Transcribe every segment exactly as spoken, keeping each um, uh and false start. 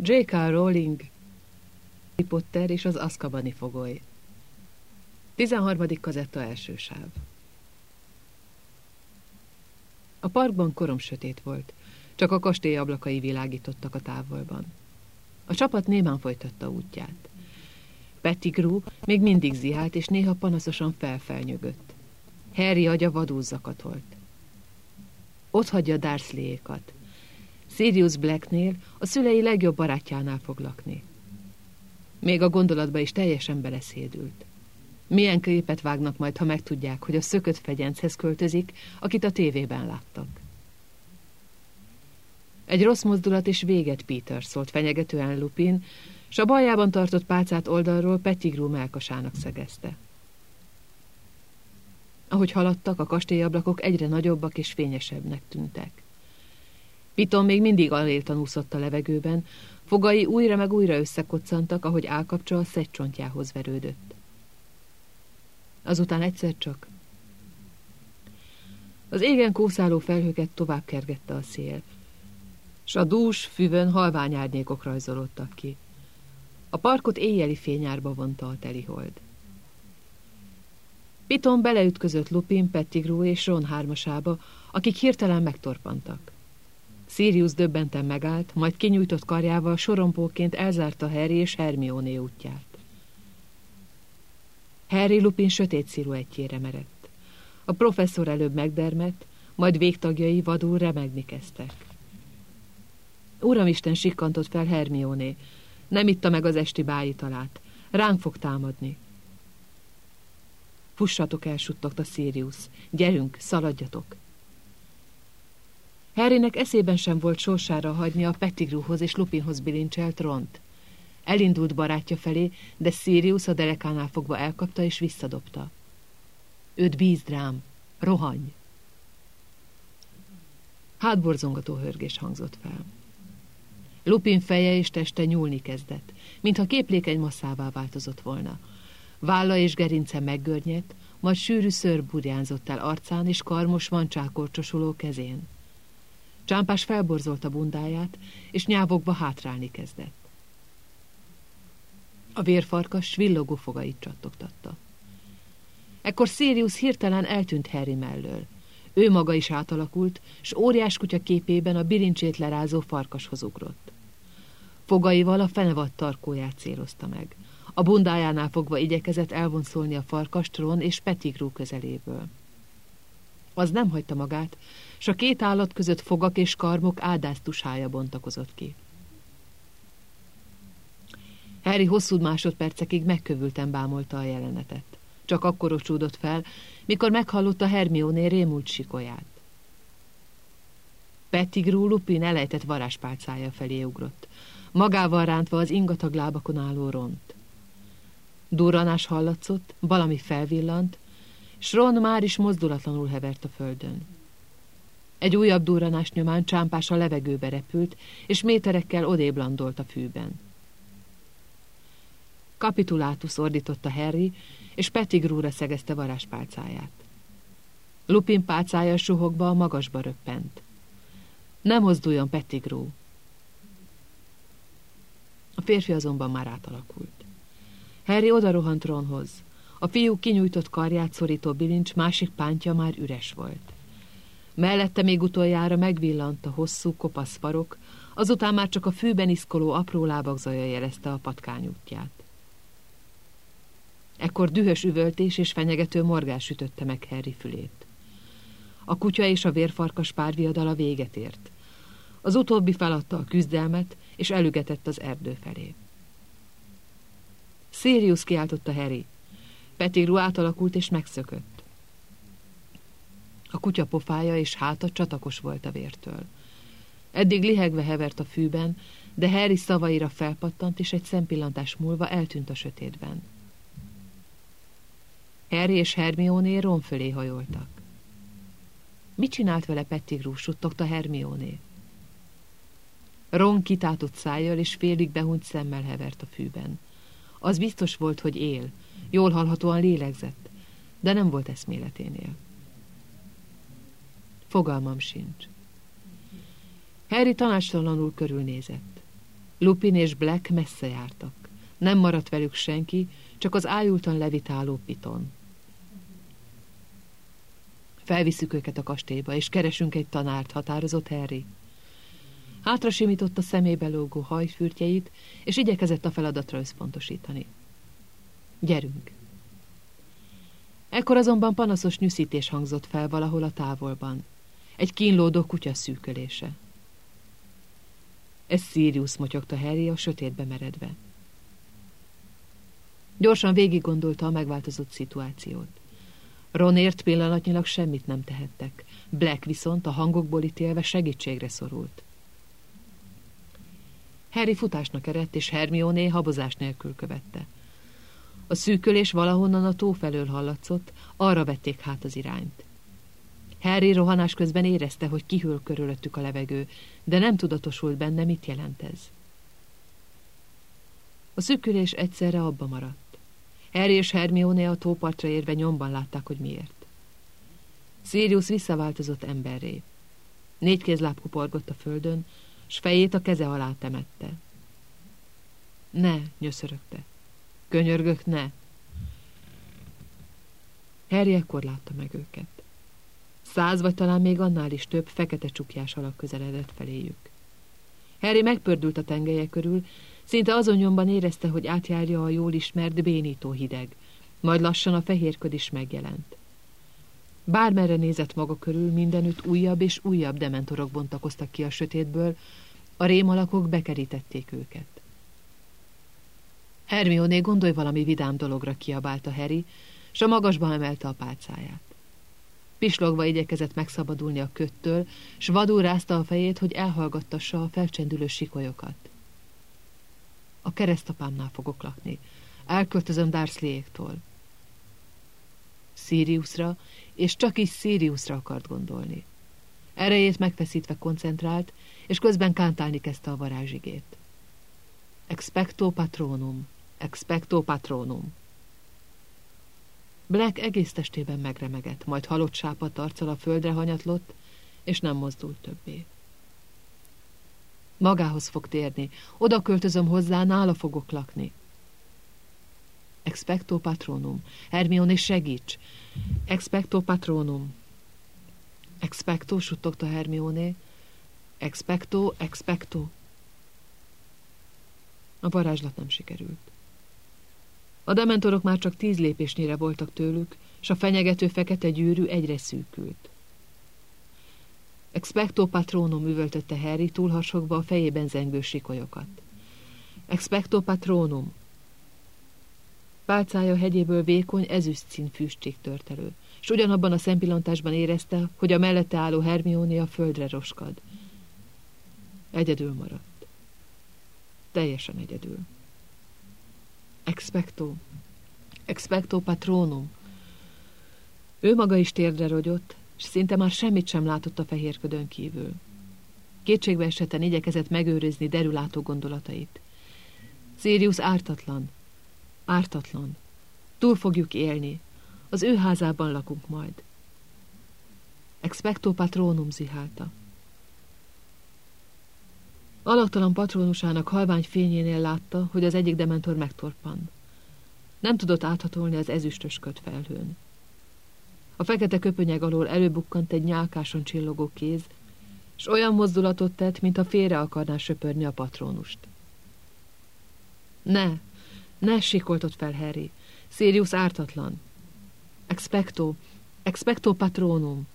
dzsé ká. Rowling, Harry Potter és az Azkabani fogoly. tizenharmadik kazetta, első sáv. A parkban korom sötét volt, csak a kastély ablakai világítottak a távolban. A csapat némán folytatta útját. Pettigrew még mindig zihált, és néha panaszosan felfelnyögött. Harry agya vadul zakatolt. Ott hagyja Dursleyékat. Sirius Blacknél, a szülei legjobb barátjánál fog lakni. Még a gondolatba is teljesen beleszédült. Milyen képet vágnak majd, ha megtudják, hogy a szökött fegyenchez költözik, akit a tévében láttak. Egy rossz mozdulat és véget, Peter, szólt fenyegetően Lupin, s a baljában tartott pálcát oldalról Pettigrew mellkasának szegezte. Ahogy haladtak, a kastélyablakok egyre nagyobbak és fényesebbnek tűntek. Piton még mindig aléltan úszott a levegőben, fogai újra meg újra összekoccantak, ahogy állkapcsa a szegcsontjához verődött. Azután egyszer csak az égen kószáló felhőket tovább kergette a szél, s a dús füvön halvány árnyékok rajzolódtak ki. A parkot éjjeli fényárba vonta a telihold. Piton beleütközött Lupin, Pettigrew és Ron hármasába, akik hirtelen megtorpantak. Sirius döbbenten megállt, majd kinyújtott karjával sorompóként elzárta Harry és Hermione útját. Harry Lupin sötét sziluettjére merett. A professzor előbb megdermedt, majd végtagjai vadul remegni kezdtek. Uramisten, sikkantott fel Hermione. Nem itta meg az esti bájitalát. Ránk fog támadni. Fussatok el, suttogta Sirius. Gyerünk, szaladjatok. Harrynek eszében sem volt sorsára hagyni a Pettigrewhoz és Lupinhoz bilincselt Ront. Elindult barátja felé, de Sirius a derekánál fogva elkapta és visszadobta. Őt bízd rám, rohanj! Hátborzongató hörgés hangzott fel. Lupin feje és teste nyúlni kezdett, mintha képlékeny masszává változott volna. Válla és gerince meggörnyedt, majd sűrű szőr burjánzott el arcán és karmos vancsákorcsosuló kezén. Csámpás felborzolta bundáját, és nyávogva hátrálni kezdett. A vérfarkas villogó fogait csattogtatta. Ekkor Sirius hirtelen eltűnt Harry mellől. Ő maga is átalakult, s óriás kutya képében a bilincsét lerázó farkashoz ugrott. Fogaival a fenevad tarkóját célozta meg. A bundájánál fogva igyekezett elvonszolni a farkast Ron és Pettigrew közeléből. Az nem hagyta magát, s a két állat között fogak és karmok ádásztusája bontakozott ki. Harry hosszú másodpercekig megkövülten bámolta a jelenetet. Csak akkor ocsúdott fel, mikor meghallotta Hermione rémült sikolyát. Pettigrew Lupin elejtett varázspálcája felé ugrott, magával rántva az ingatag lábakon álló Ront. Durranás hallatszott, valami felvillant, s Ron már is mozdulatlanul hevert a földön. Egy újabb durranás nyomán Csámpás a levegőbe repült, és méterekkel odébb landolt a fűben. Capitulatus, ordította Harry, és Pettigrewra szegezte varázspálcáját. Lupin pálcája suhogva a magasba röppent. Ne mozduljon, Pettigrew! A férfi azonban már átalakult. Harry odarohant Ronhoz. A fiú kinyújtott karját szorító bilincs másik pántja már üres volt. Mellette még utoljára megvillant a hosszú, kopasz farok, azután már csak a fűben iszkoló apró lábak zaja jelezte a patkány útját. Ekkor dühös üvöltés és fenyegető morgás ütötte meg Harry fülét. A kutya és a vérfarkas párviadala véget ért. Az utóbbi feladta a küzdelmet, és elügetett az erdő felé. Sirius, kiáltotta Harry. Pettigrew átalakult és megszökött. A kutya pofája és háta csatakos volt a vértől. Eddig lihegve hevert a fűben, de Harry szavaira felpattant, és egy szempillantás múlva eltűnt a sötétben. Harry és Hermione Ron fölé hajoltak. Mit csinált vele Pettigrew, suttogta Hermione. Ron kitátott szájjal és félig behunyt szemmel hevert a fűben. Az biztos volt, hogy él, jól hallhatóan lélegzett, de nem volt eszméleténél. Fogalmam sincs. Harry tanácstalanul körülnézett. Lupin és Black messze jártak. Nem maradt velük senki, csak az ájultan levitáló Piton. Felviszük őket a kastélyba, és keresünk egy tanárt, határozott Harry. Hátra simította szemébe lógó hajfürtjeit, és igyekezett a feladatra összpontosítani. Gyerünk! Ekkor azonban panaszos nyűszítés hangzott fel valahol a távolban. Egy kínlódó kutya szűkölése. Ez Sirius, motyogta Harry a sötétbe meredve. Gyorsan végig gondolta a megváltozott szituációt. Ronért pillanatnyilag semmit nem tehettek, Black viszont a hangokból ítélve segítségre szorult. Harry futásnak eredt, és Hermione habozás nélkül követte. A szűkölés valahonnan a tó felől hallatszott, arra vették hát az irányt. Harry rohanás közben érezte, hogy kihűl körülöttük a levegő, de nem tudatosult benne, mit jelent ez. A szűkülés egyszerre abba maradt. Harry és Hermione a tópartra érve nyomban látták, hogy miért. Sirius visszaváltozott emberré. Négy kézláb kuporgott a földön, s fejét a keze alá temette. Ne, nyöszörögte. Könyörgök, ne! Harry ekkor látta meg őket. Száz vagy talán még annál is több fekete csukjás alak közeledett feléjük. Harry megpördült a tengelye körül, szinte azon nyomban érezte, hogy átjárja a jól ismert bénító hideg, majd lassan a fehérköd is megjelent. Bármerre nézett maga körül, mindenütt újabb és újabb dementorok bontakoztak ki a sötétből, a rémalakok bekerítették őket. Hermione, gondolj valami vidám dologra, kiabálta Harry, s a magasba emelte a pálcáját. Pislogva igyekezett megszabadulni a köttől, s vadul rázta a fejét, hogy elhallgattassa a felcsendülő sikolyokat. A keresztapámnál fogok lakni. Elköltözöm Dursleyéktól. Siriusra, és csak is Siriusra akart gondolni. Erejét megfeszítve koncentrált, és közben kántálni kezdte a varázsigét. Expecto patronum, expecto patronum. Black egész testében megremegett, majd halott sápadt arccal a földre hanyatlott, és nem mozdult többé. Magához fog térni, oda költözöm hozzá, nála fogok lakni. Expecto patronum, Hermione, segíts! Expecto patronum. Expecto, suttogta Hermione. Expecto, expecto. A varázslat nem sikerült. A dementorok már csak tíz lépésnyire voltak tőlük, s a fenyegető fekete gyűrű egyre szűkült. Expecto patronum, üvöltötte Harry, túlharsogva a fejében zengő sikolyokat. Expecto patronum. Pálcája hegyéből vékony, ezüstszín füstcsík tört elő, s ugyanabban a szempillantásban érezte, hogy a mellette álló Hermione a földre roskad. Egyedül maradt. Teljesen egyedül. Expecto. Expecto patronum. Ő maga is térdre rogyott, és szinte már semmit sem látott a fehérködön kívül. Kétségbe esetten igyekezett megőrizni derülátó gondolatait. Sirius ártatlan. Ártatlan. Túl fogjuk élni. Az ő házában lakunk majd. Expecto patronum, zihálta. Alaktalan patronusának halvány fényénél látta, hogy az egyik dementor megtorpan. Nem tudott áthatolni az ezüstös kötfelhőn. A fekete köpönyeg alól előbukkant egy nyálkáson csillogó kéz, s olyan mozdulatot tett, mintha félre akarná söpörni a patronust. Ne, ne, sikoltott fel Harry. Sirius ártatlan. Expecto, expecto patronum.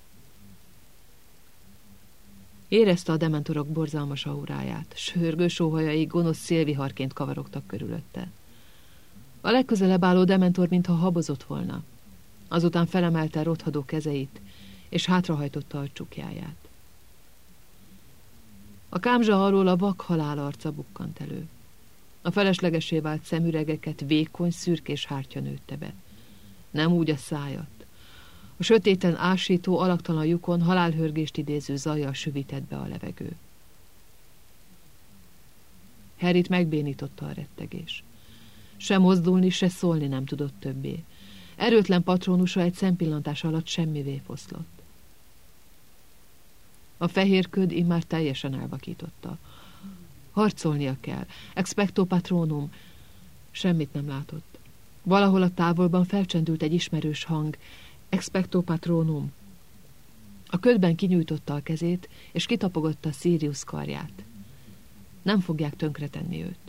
Érezte a dementorok borzalmas auráját, sörgő sóhajai gonosz szélviharként kavarogtak körülötte. A legközelebb álló dementor mintha habozott volna. Azután felemelte rothadó kezeit, és hátrahajtotta a csukjáját. A kámzsa alól a vak halál arca bukkant elő. A feleslegesé vált szemüregeket vékony, szürkés hártya nőtte be. Nem úgy a szájat. A sötéten ásító, alaktalan lyukon halálhörgést idéző zajjal süvített be a levegő. Harryt megbénította a rettegés. Se mozdulni, se szólni nem tudott többé. Erőtlen patronusa egy szempillantás alatt semmivé foszlott. A fehér köd immár teljesen elvakította. Harcolnia kell. Expecto patronum. Semmit nem látott. Valahol a távolban felcsendült egy ismerős hang. Expecto patronum. A ködben kinyújtotta a kezét, és kitapogatta Sirius karját. Nem fogják tönkretenni őt.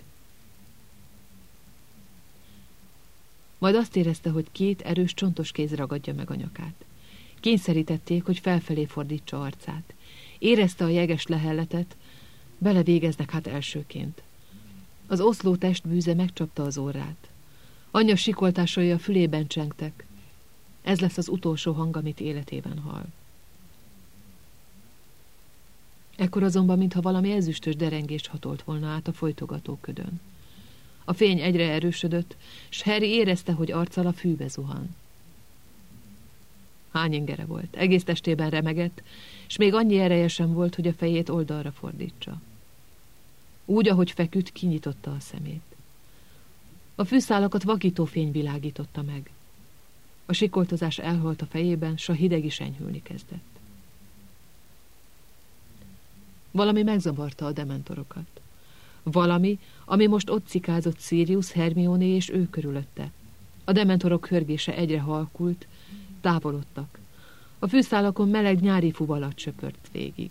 Majd azt érezte, hogy két erős csontos kéz ragadja meg a nyakát. Kényszerítették, hogy felfelé fordítsa arcát. Érezte a jeges lehelletet, belevégeznek hát elsőként. Az oszló testbűze megcsapta az orrát. Anyja sikoltásai a fülében csengtek. Ez lesz az utolsó hang, amit életében hall. Ekkor azonban, mintha valami ezüstös derengést hatolt volna át a folytogató ködön. A fény egyre erősödött, s Harry érezte, hogy arccal a fűbe zuhan. Hány ingere volt, egész testében remegett, s még annyi ereje sem volt, hogy a fejét oldalra fordítsa. Úgy, ahogy feküdt, kinyitotta a szemét. A fűszálakat vakító fény világította meg. A sikoltozás elhalt a fejében, s a hideg is enyhülni kezdett. Valami megzavarta a dementorokat. Valami, ami most ott cikázott Sirius, Hermione és ő körülötte. A dementorok hörgése egyre halkult, távolodtak. A fűszálakon meleg nyári fuvalat söpört végig.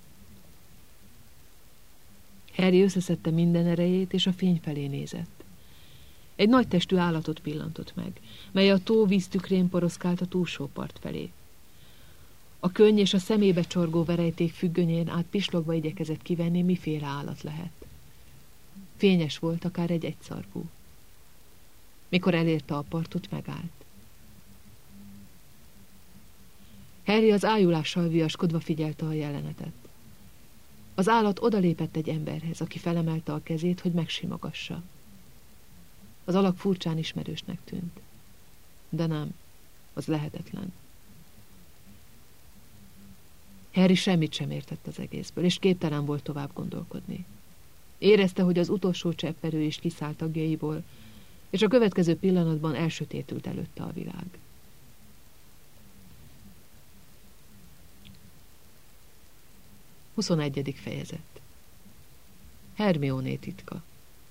Harry összeszedte minden erejét, és a fény felé nézett. Egy nagy testű állatot pillantott meg, mely a tó víztükrén poroszkált a túlsó part felé. A könny és a szemébe csorgó verejték függönyén át pislogva igyekezett kivenni, miféle állat lehet. Fényes volt, akár egy egyszarvú. Mikor elérte a partot, megállt. Harry az ájulással viaskodva figyelte a jelenetet. Az állat odalépett egy emberhez, aki felemelte a kezét, hogy megsimogassa. Az alak furcsán ismerősnek tűnt. De nem, az lehetetlen. Harry semmit sem értett az egészből, és képtelen volt tovább gondolkodni. Érezte, hogy az utolsó cseppperő is kiszállt tagjaiból, és a következő pillanatban elsötétült előtte a világ. huszonegyedik fejezet. Hermione titka.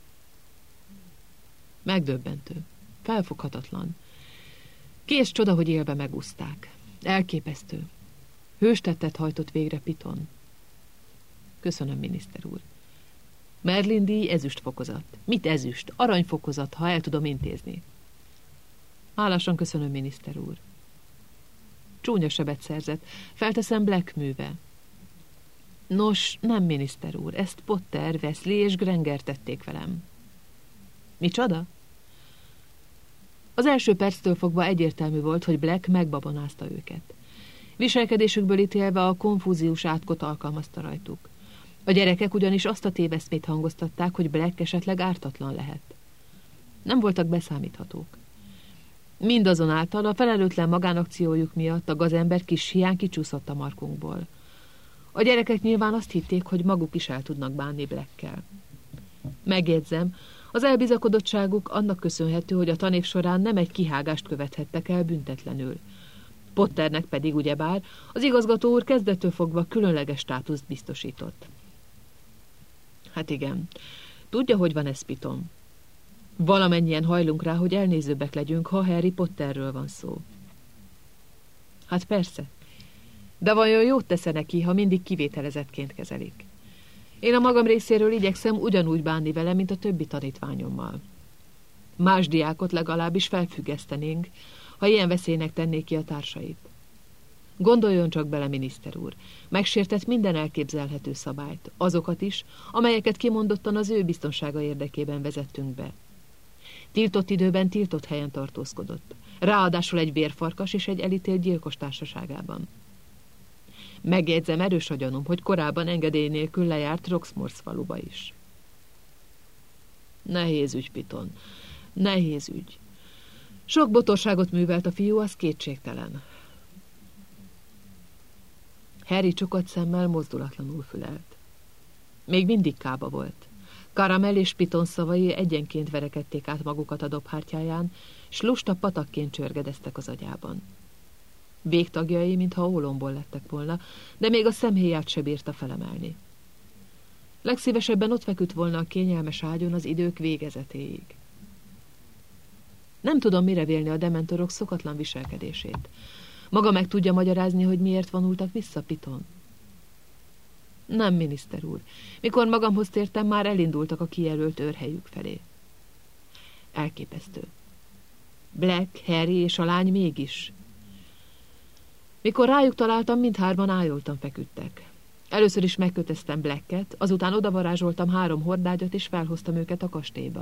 Megdöbbentő, felfoghatatlan. Kés csoda, hogy élve megúszták. Elképesztő. Hőstettet hajtott végre Piton. Köszönöm, miniszter úr. Merlin díj ezüstfokozat. Mit ezüst? Aranyfokozat, ha el tudom intézni. Hálásan köszönöm, miniszter úr. Csúnya sebet szerzett. Felteszem Black műve. Nos, nem, miniszter úr. Ezt Potter, Weasley és Granger tették velem. Micsoda? Az első perctől fogva egyértelmű volt, hogy Black megbabonázta őket. Viselkedésükből ítélve a konfúziós átkot alkalmazta rajtuk. A gyerekek ugyanis azt a téveszmét hangoztatták, hogy Black esetleg ártatlan lehet. Nem voltak beszámíthatók. Mindazonáltal a felelőtlen magánakciójuk miatt a gazember kis hián kicsúszott a markunkból. A gyerekek nyilván azt hitték, hogy maguk is el tudnak bánni Blackkel. Megjegyzem, az elbizakodottságuk annak köszönhető, hogy a tanév során nem egy kihágást követhettek el büntetlenül. Potternek pedig ugyebár az igazgató úr kezdettől fogva különleges státuszt biztosított. Hát igen, tudja, hogy van ez, Piton. Valamennyien hajlunk rá, hogy elnézőbbek legyünk, ha Harry Potterről van szó. Hát persze, de vajon jót tesze neki, ha mindig kivételezettként kezelik? Én a magam részéről igyekszem ugyanúgy bánni vele, mint a többi tanítványommal. Más diákot legalábbis felfüggesztenénk, ha ilyen veszélynek tennék ki a társait. Gondoljon csak bele, miniszter úr, megsértett minden elképzelhető szabályt, azokat is, amelyeket kimondottan az ő biztonsága érdekében vezettünk be. Tiltott időben tiltott helyen tartózkodott, ráadásul egy vérfarkas és egy elítélt gyilkos társaságában. Megjegyzem, erős a gyanúm, hogy korábban engedély nélkül lejárt Roxmorsz faluba is. Nehéz ügy, Piton, nehéz ügy. Sok botorságot művelt a fiú, az kétségtelen. Harry csukott szemmel mozdulatlanul fülelt. Még mindig kába volt. Caramel és Piton szavai egyenként verekedték át magukat a dobhártyáján, s lusta patakként csörgedeztek az agyában. Végtagjai, mintha ólomból lettek volna, de még a szemhéját se bírta felemelni. Legszívesebben ott feküdt volna a kényelmes ágyon az idők végezetéig. Nem tudom, mire vélni a dementorok szokatlan viselkedését. Maga meg tudja magyarázni, hogy miért vonultak vissza, Piton? Nem, miniszter úr. Mikor magamhoz tértem, már elindultak a kijelölt őrhelyük felé. Elképesztő. Black, Harry és a lány mégis. Mikor rájuk találtam, mindhárman ájultan feküdtek. Először is megkötöztem Blacket, azután odavarázsoltam három hordágyat, és felhoztam őket a kastélyba.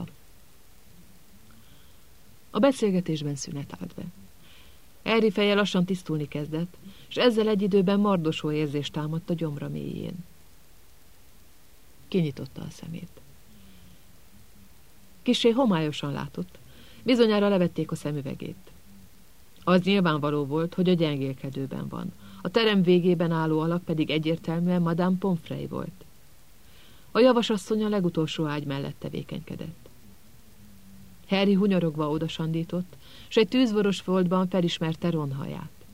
A beszélgetésben szünet állt be. Harry feje lassan tisztulni kezdett, és ezzel egy időben mardosó érzés támadt a gyomra mélyén. Kinyitotta a szemét. Kissé homályosan látott, bizonyára levették a szemüvegét. Az nyilvánvaló volt, hogy a gyengélkedőben van, a terem végében álló alak pedig egyértelműen Madame Pomfrey volt. A javasasszony a legutolsó ágy mellett tevékenykedett. Harry hunyorogva odasandított, s egy tűzvoros foltban felismerte Ron haját.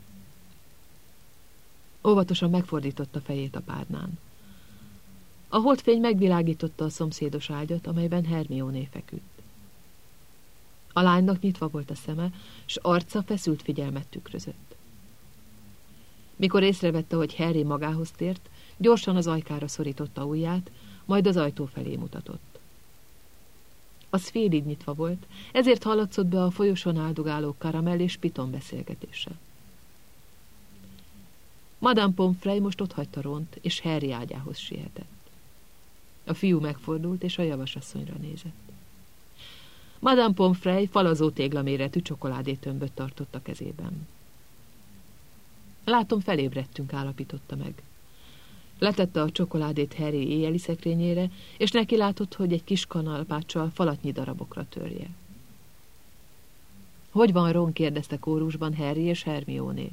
Óvatosan megfordította fejét a párnán. A holdfény megvilágította a szomszédos ágyat, amelyben Hermione feküdt. A lánynak nyitva volt a szeme, s arca feszült figyelmet tükrözött. Mikor észrevette, hogy Harry magához tért, gyorsan az ajkára szorította ujját, majd az ajtó felé mutatott. Az félig nyitva volt, ezért hallatszott be a folyosón áldogáló Caramel és Piton beszélgetése. Madame Pomfrey most otthagyta Ront, és Harry ágyához sietett. A fiú megfordult, és a javasasszonyra nézett. Madame Pomfrey falazó téglaméretű csokoládétömböt tartott a kezében. Látom, felébredtünk, állapította meg. Letette a csokoládét Harry éjjeli szekrényére, és neki látott, hogy egy kis kanalpáccsal falatnyi darabokra törje. Hogy van Ron? Kérdezte kórusban Harry és Hermione.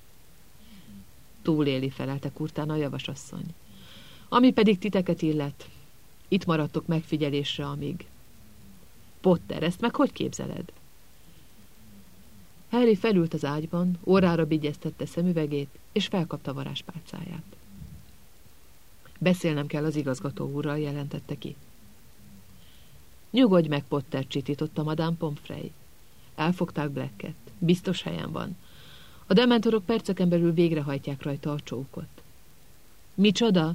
Túléli, felelte kurtán a javasasszony. Ami pedig titeket illet, itt maradtok megfigyelésre, amíg... Potter, ezt meg hogy képzeled? Harry felült az ágyban, órára bigyeztette szemüvegét, és felkapta varázspálcáját. Beszélnem kell az igazgató úrral, jelentette ki. Nyugodj meg, Potter, csitította Madame Pomfrey. Elfogták Blacket. Biztos helyen van. A dementorok perceken belül végrehajtják rajta a csókot. Micsoda?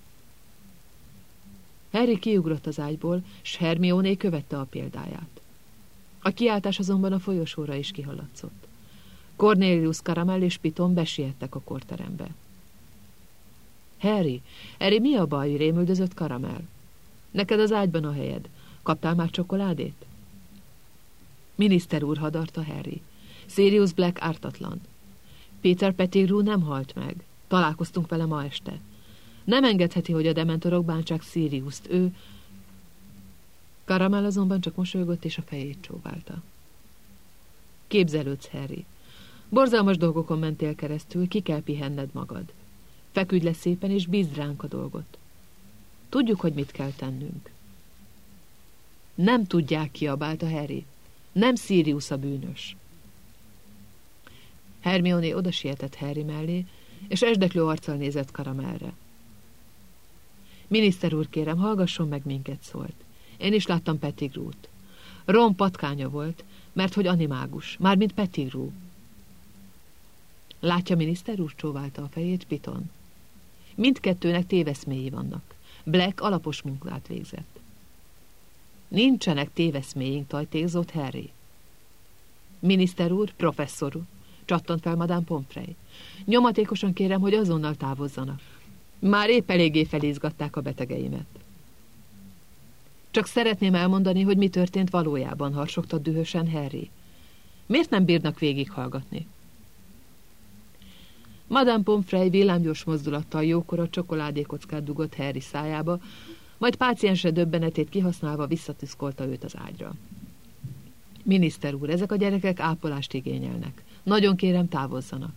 Harry kiugrott az ágyból, s Hermione követte a példáját. A kiáltás azonban a folyosóra is kihallatszott. Cornelius, Caramel és Piton besiettek a korterembe. Harry, Harry, mi a baj? Rémüldözött Caramel. Neked az ágyban a helyed. Kaptál már csokoládét? Miniszter úr, hadarta Harry. Sirius Black ártatlan. Peter Pettigrew nem halt meg. Találkoztunk vele ma este. Nem engedheti, hogy a dementorok bántsák Siriust. Ő... Caramel azonban csak mosolygott, és a fejét csóválta. Képzelődsz, Harry. Borzalmas dolgokon mentél keresztül, ki kell pihenned magad. Feküdj le szépen, és bízd ránk a dolgot. Tudjuk, hogy mit kell tennünk. Nem tudják, kiabálta Harry. Nem Sirius a bűnös. Hermione oda sietett Harry mellé, és esdeklő arccal nézett Caramelre. Miniszter úr, kérem, hallgasson meg minket, szólt. Én is láttam Pettigrew-t. Ron patkánya volt, mert hogy animágus, mármint Pettigrew. Látja, miniszter úr, csóválta a fejét Piton. Mindkettőnek téveszméi vannak. Black alapos munkát végzett. Nincsenek téveszméink, tajtékzott Harry. Miniszter úr, professzor úr, csattant fel Madame Pomfrey. Nyomatékosan kérem, hogy azonnal távozzanak. Már épp eléggé felizgatták a betegeimet. Csak szeretném elmondani, hogy mi történt valójában, harsogta dühösen Harry. Miért nem bírnak végighallgatni? Madame Pomfrey villámgyors mozdulattal jókora csokoládékockát dugott Harry szájába, majd páciense döbbenetét kihasználva visszatüszkolta őt az ágyra. Miniszter úr, ezek a gyerekek ápolást igényelnek. Nagyon kérem, távozzanak.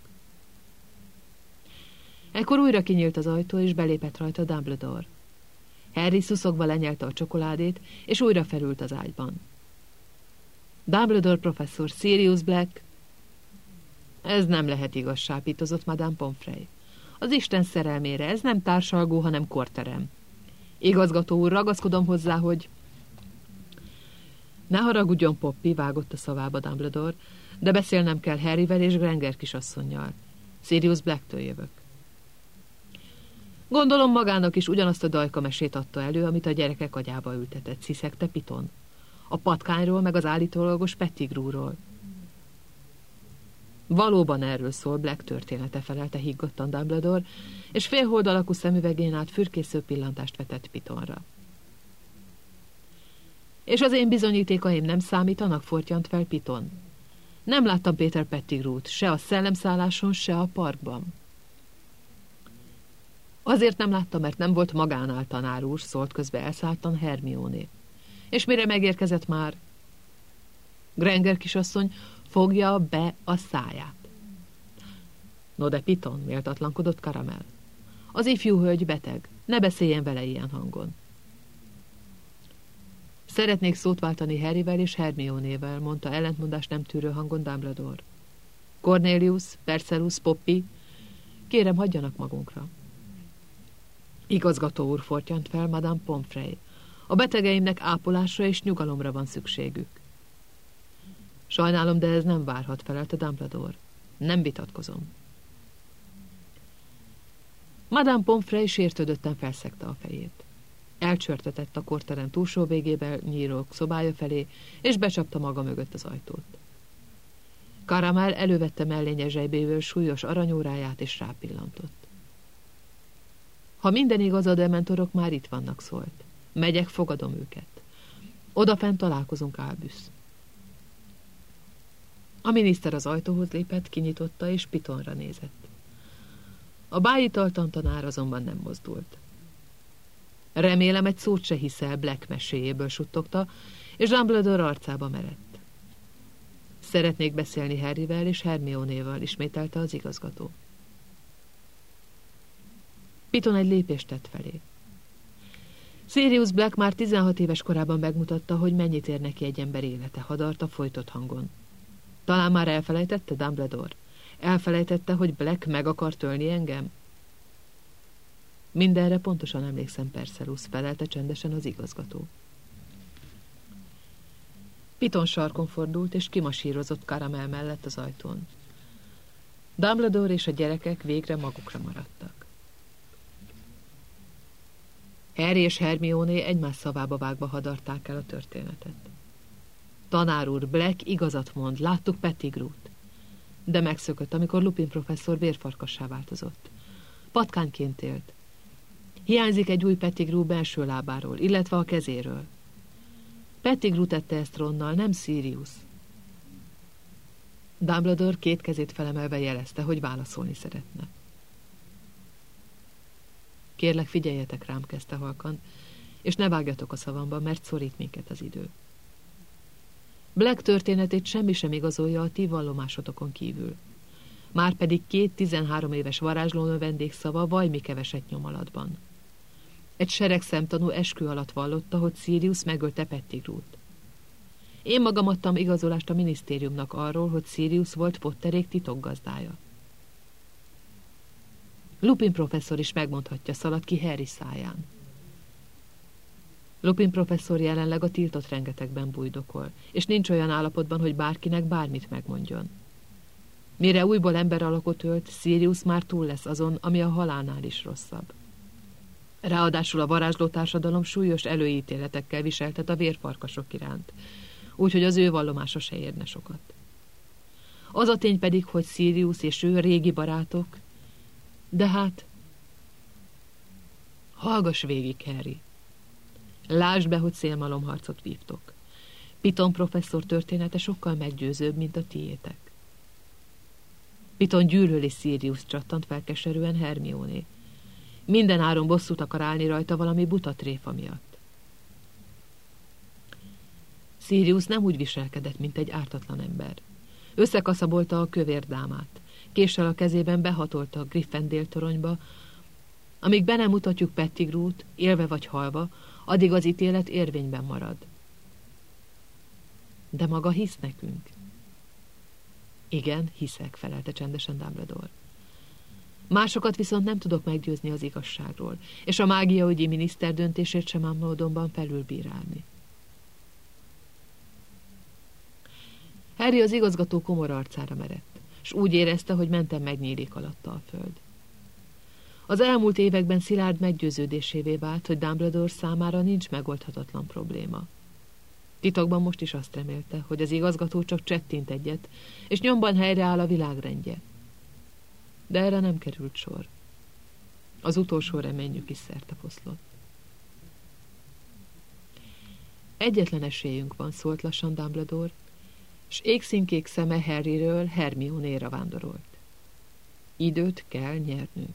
Ekkor újra kinyílt az ajtó, és belépett rajta Dumbledore. Harry szuszogva lenyelte a csokoládét, és újra felült az ágyban. Dumbledore professzor, Sirius Black... Ez nem lehet igaz, sápítozott Madame Pomfrey. Az Isten szerelmére, ez nem társalgó, hanem korterem. Igazgató úr, ragaszkodom hozzá, hogy... Ne haragudjon, Poppy, vágott a szavába Dumbledore, de beszélnem kell Harryvel és Granger kisasszonnyal. Sirius Blacktől jövök. Gondolom magának is ugyanazt a dajka mesét adta elő, amit a gyerekek agyába ültetett, sziszegte Piton. A patkányról, meg az állítólagos Pettigrewról. Valóban erről szól Black története, felelte higgadtan Dumbledore, és félhold alakú szemüvegén át fürkésző pillantást vetett Pitonra. És az én bizonyítékaim nem számítanak, fortyant fel Piton. Nem láttam Peter Pettigrewt, se a szellemszálláson, se a parkban. Azért nem láttam, mert nem volt magánál, tanár úr, szólt közbe elszálltan Hermione. És mire megérkezett már? Granger kisasszony fogja be a száját. No de Piton, méltatlankodott Caramel. Az ifjú hölgy beteg, ne beszéljen vele ilyen hangon. Szeretnék szót váltani Harryvel és Hermione-vel, mondta ellentmondást nem tűrő hangon Dumbledore. Cornelius, Perseus, Poppy, kérem, hagyjanak magunkra. Igazgató úr, fortyant fel Madame Pomfrey. A betegeimnek ápolásra és nyugalomra van szükségük. Sajnálom, de ez nem várhat, felelte Dumbledore. Nem vitatkozom. Madame Pomfrey sértődötten felszegte a fejét. Elcsörtetett a korterem túlsó végébe nyíló szobája felé, és becsapta maga mögött az ajtót. Caramel elővette mellénye zsebéből súlyos aranyóráját, és rápillantott. Ha minden igaz, a dementorok már itt vannak, szólt. Megyek, fogadom őket. Odafent találkozunk, Albus. A miniszter az ajtóhoz lépett, kinyitotta, és Pitonra nézett. A bájitaltan tanár azonban nem mozdult. Remélem, egy szót se hiszel Black meséjéből, suttogta, és Dumbledore arcába merett. Szeretnék beszélni Harryvel és Hermione-vel, ismételte az igazgató. Piton egy lépést tett felé. Sirius Black már tizenhat éves korában megmutatta, hogy mennyit ér neki egy ember élete, hadarta folytott hangon. Talán már elfelejtette, Dumbledore? Elfelejtette, hogy Black meg akar tölni engem? Mindenre pontosan emlékszem, Perseus, felelte csendesen az igazgató. Piton sarkon fordult, és kimasírozott Caramel mellett az ajtón. Dumbledore és a gyerekek végre magukra maradtak. Harry és Hermione egymás szavába vágva hadarták el a történetet. Tanár úr, Black igazat mond, láttuk Pettigrewt. De megszökött, amikor Lupin professzor vérfarkassá változott. Patkányként élt. Hiányzik egy új Pettigrew belső lábáról, illetve a kezéről. Pettigrew tette ezt Ronnal, nem Sirius. Dumbledore két kezét felemelve jelezte, hogy válaszolni szeretne. Kérlek, figyeljetek rám, kezdte halkan, és ne vágjatok a szavamba, mert szorít minket az idő. Black történetét semmi sem igazolja a ti vallomásotokon kívül. Márpedig két tizenhárom éves varázslónő vendégszava vajmi keveset nyom alatban. Egy sereg szemtanú eskü alatt vallotta, hogy Sirius megölte Pettigrewt. Én magam adtam igazolást a minisztériumnak arról, hogy Sirius volt Potterék titokgazdája. Lupin professzor is megmondhatja, szaladt ki Harry száján. Lupin professzor jelenleg a tiltott rengetegben bújdokol, és nincs olyan állapotban, hogy bárkinek bármit megmondjon. Mire újból ember alakot ölt, Sirius már túl lesz azon, ami a halálnál is rosszabb. Ráadásul a varázsló társadalom súlyos előítéletekkel viseltet a vérfarkasok iránt, úgyhogy az ő vallomása se érne sokat. Az a tény pedig, hogy Sirius és ő régi barátok, de hát... Hallgass végig, Harry! Lásd be, hogy szélmalomharcot vívtok. Piton professzor története sokkal meggyőzőbb, mint a tiétek. Piton gyűlöli Sirius, csattant fel keserűen Hermione. Minden áron bosszút akar állni rajta valami buta tréfa miatt. Sirius nem úgy viselkedett, mint egy ártatlan ember. Összekaszabolta a kövér dámát. Késsel a kezében behatolta a Gryffindor toronyba. Amíg be nem mutatjuk Pettigrewt, élve vagy halva, addig az ítélet érvényben marad. De maga hisz nekünk? Igen, hiszek, felelte csendesen Dumbledore. Másokat viszont nem tudok meggyőzni az igazságról, és a mágiaügyi miniszter döntését sem ám módonban felülbírálni. Harry az igazgató komor arcára merett, s úgy érezte, hogy mentem megnyílik alatta a föld. Az elmúlt években szilárd meggyőződésévé vált, hogy Dumbledore számára nincs megoldhatatlan probléma. Titokban most is azt remélte, hogy az igazgató csak csettint egyet, és nyomban helyreáll a világrendje. De erre nem került sor. Az utolsó reményük is szertefoszlott. Egyetlen esélyünk van, szólt lassan Dumbledore, s égszínkék szeme Harryről Hermione-ra vándorolt. Időt kell nyernünk.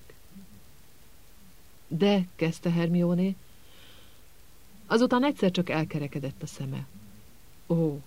De, kezdte Hermione, azután egyszer csak elkerekedett a szeme. Ó!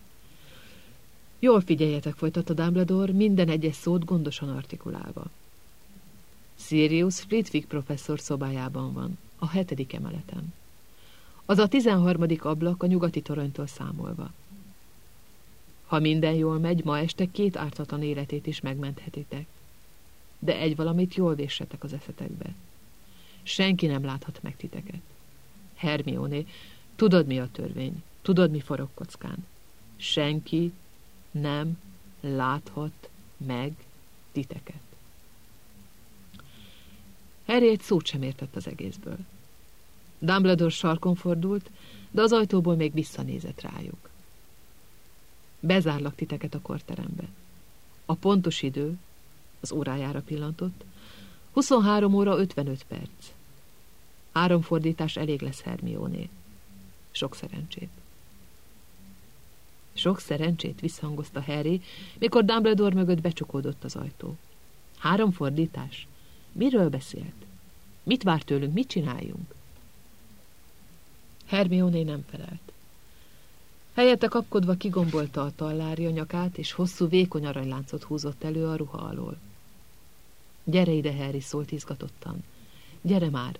Jól figyeljetek, folytatta Dumbledore, minden egyes szót gondosan artikulálva. Sirius Flitwick professzor szobájában van, a hetedik emeleten. Az a tizenharmadik ablak a nyugati toronytól számolva. Ha minden jól megy, ma este két ártatlan életét is megmenthetitek. De egy valamit jól véssetek az eszetekbe. Senki nem láthat meg titeket. Hermione, tudod, mi a törvény? Tudod, mi forog kockán? Senki nem láthat meg titeket. Harry egy szót sem értett az egészből. Dumbledore sarkon fordult, de az ajtóból még visszanézett rájuk. Bezárlak titeket a korterembe. A pontos idő, az órájára pillantott, huszonhárom óra ötvenöt perc. Három fordítás elég lesz, Hermione. Sok szerencsét. Sok szerencsét, visszhangozta Harry, mikor Dumbledore mögött becsukódott az ajtó. Három fordítás? Miről beszélt? Mit vár tőlünk, mit csináljunk? Hermione nem felelt. Helyette kapkodva kigombolta a tallárja nyakát, és hosszú, vékony aranyláncot húzott elő a ruha alól. Gyere ide, Harry, szólt izgatottan. Gyere már!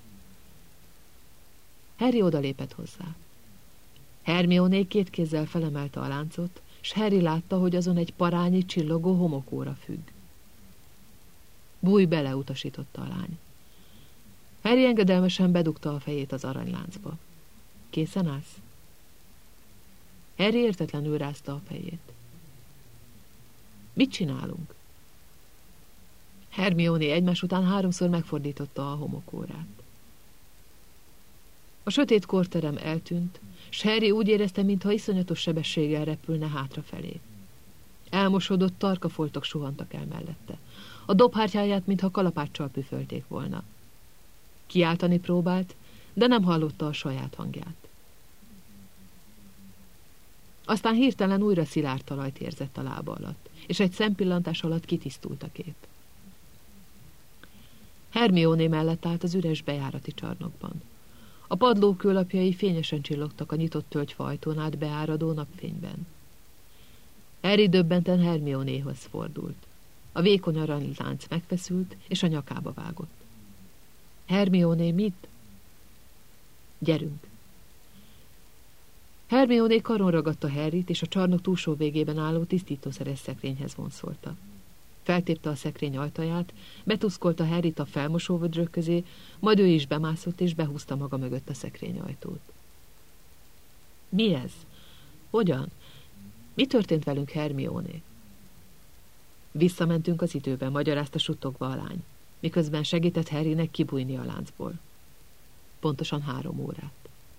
Harry odalépett hozzá. Hermione két kézzel felemelte a láncot, s Harry látta, hogy azon egy parányi, csillogó homokóra függ. Bújj bele, utasította a lány. Harry engedelmesen bedugta a fejét az aranyláncba. Készen állsz? Harry értetlenül rázta a fejét. Mit csinálunk? Hermione egymás után háromszor megfordította a homokórát. A sötét korterem eltűnt, s Harry úgy érezte, mintha iszonyatos sebességgel repülne hátrafelé. Elmosodott tarkafoltok suhantak el mellette. A dobhártyáját, mintha kalapáccsal püfölték volna. Kiáltani próbált, de nem hallotta a saját hangját. Aztán hirtelen újra szilárd talajt érzett a lába alatt, és egy szempillantás alatt kitisztult a kép. Hermione mellett állt az üres bejárati csarnokban. A padló kőlapjai fényesen csillogtak a nyitott tölgyfa ajtón át beáradó napfényben. Harry döbbenten Hermionéhoz fordult. A vékony aranylánc megfeszült, és a nyakába vágott. Hermione, mit? Gyerünk! Hermione karon ragadta Harryt, és a csarnok túlsó végében álló tisztítószeres szekrényhez vonszolta. Feltépte a szekrény ajtaját, betuszkolta Harryt a felmosóvödrök közé, majd ő is bemászott, és behúzta maga mögött a szekrényajtót. Mi ez? Hogyan? Mi történt velünk, Hermione? Visszamentünk az időben, magyarázta suttogva a lány, miközben segített Harrynek kibújni a láncból. Pontosan három órát.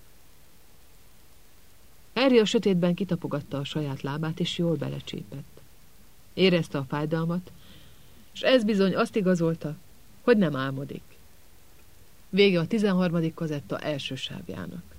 Harry a sötétben kitapogatta a saját lábát, és jól belecsípett. Érezte a fájdalmat, és ez bizony azt igazolta, hogy nem álmodik. Vége a tizenharmadik kazetta első sávjának.